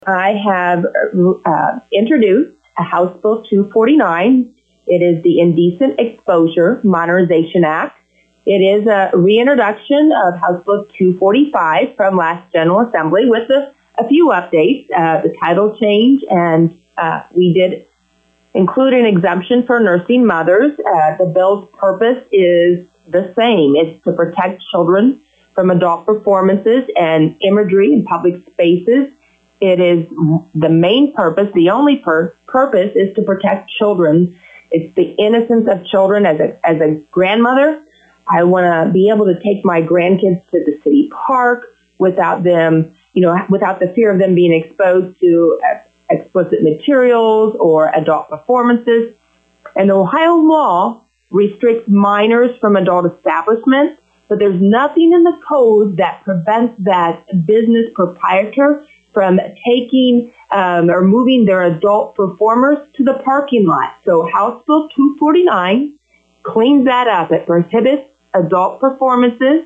I have introduced a House Bill 249. It is the Indecent Exposure Modernization Act. It is a reintroduction of House Bill 245 from last General Assembly with a few updates, the title change, and we did include an exemption for nursing mothers. The bill's purpose is the same. It's to protect children from adult performances and imagery in public spaces. It is the main purpose, the only purpose is to protect children. It's the innocence of children. As a grandmother, I want to be able to take my grandkids to the city park without them, without the fear of them being exposed to explicit materials or adult performances. And Ohio law restricts minors from adult establishments, but there's nothing in the code that prevents that business proprietor from taking or moving their adult performers to the parking lot. So House Bill 249 cleans that up. It prohibits adult performances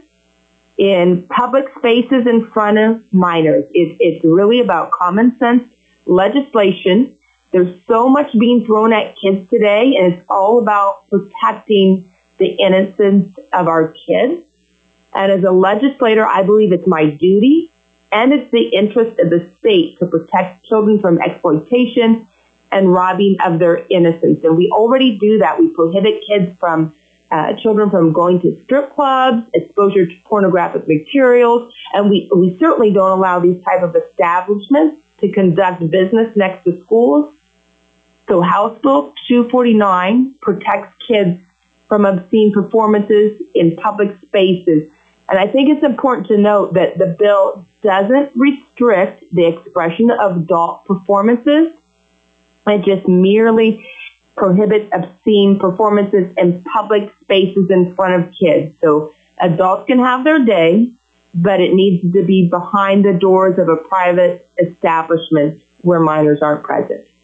in public spaces in front of minors. It's really about common sense legislation. There's so much being thrown at kids today, and it's all about protecting the innocence of our kids. And as a legislator, I believe it's my duty and it's the interest of the state to protect children from exploitation and robbing of their innocence. And we already do that. We prohibit children from going to strip clubs, exposure to pornographic materials, and we certainly don't allow these type of establishments to conduct business next to schools. So House Bill 249 protects kids from obscene performances in public spaces. And I think it's important to note that the bill doesn't restrict the expression of adult performances. It just merely prohibits obscene performances in public spaces in front of kids. So adults can have their day, but it needs to be behind the doors of a private establishment where minors aren't present.